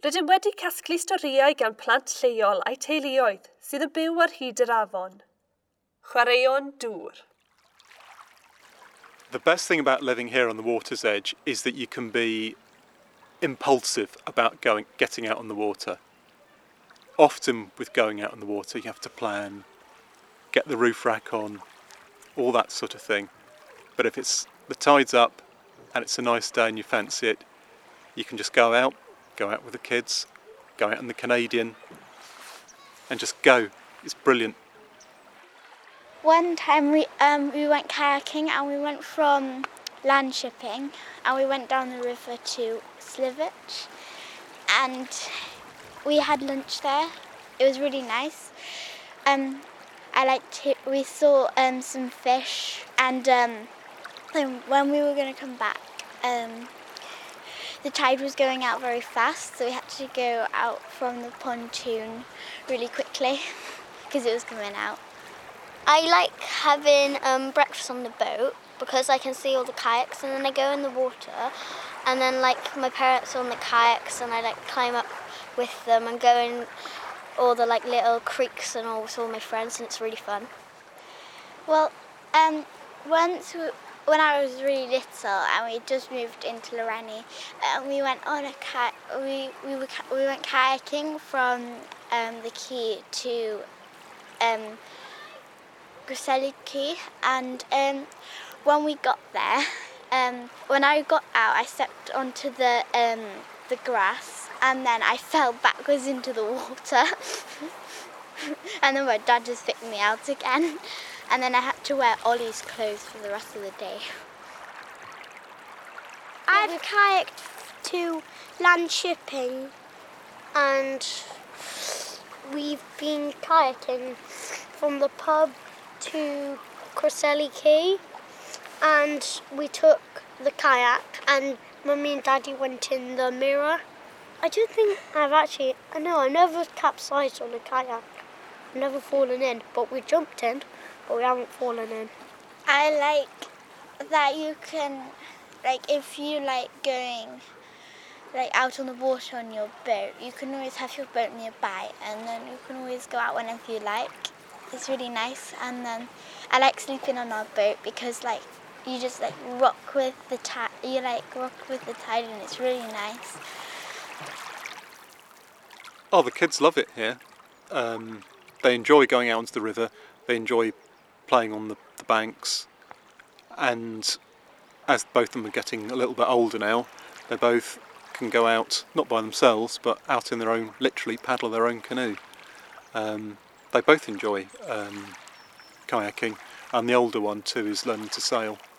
Rydym wedi casglu storïau gan plant lleol a'i teuluoedd sydd yn byw ar hyd yr afon. Chwaraeon dŵr. The best thing about living here on the water's edge is that you can be impulsive about getting out on the water. Often with going out on the water you have to plan, get the roof rack on, all that sort of thing. But if the tide's up and it's a nice day and you fancy it, you can just go out with the kids, go out in the Canadian and just go. It's brilliant. One time we went kayaking and we went from land shipping and we went down the river to Slivich and we had lunch there. It was really nice. We saw some fish and then when we were going to come back, the tide was going out very fast, so we had to go out from the pontoon really quickly because it was coming out. I like having breakfast on the boat because I can see all the kayaks, and then I go in the water and then like my parents are on the kayaks and I like climb up with them and go in all the like little creeks and all with all my friends, and it's really fun. Well, once when I was really little and we just moved into Loreni, we went on a we went kayaking from the quay to Grosselia Quay, and when we got there, when I got out, I stepped onto the grass, and then I fell backwards into the water, and then my dad just picked me out again, and then I had to wear Ollie's clothes for the rest of the day. I've kayaked to land shipping, and we've been kayaking from the pub to Grosselia Quay, and we took the kayak and Mummy and Daddy went in the Mirror. I don't think I've never capsized on a kayak. I've never fallen in, but we jumped in, but we haven't fallen in. I like that you can, like if you like going like out on the water on your boat, you can always have your boat nearby and then you can always go out whenever you like. It's really nice, and then I like sleeping on our boat because like you just like rock with the tide. You like rock with the tide, and it's really nice. Oh, the kids love it here. They enjoy going out onto the river. They enjoy playing on the banks, and as both of them are getting a little bit older now, they both can go out, not by themselves, but out in their own, literally paddle their own canoe. They both enjoy kayaking, and the older one too is learning to sail.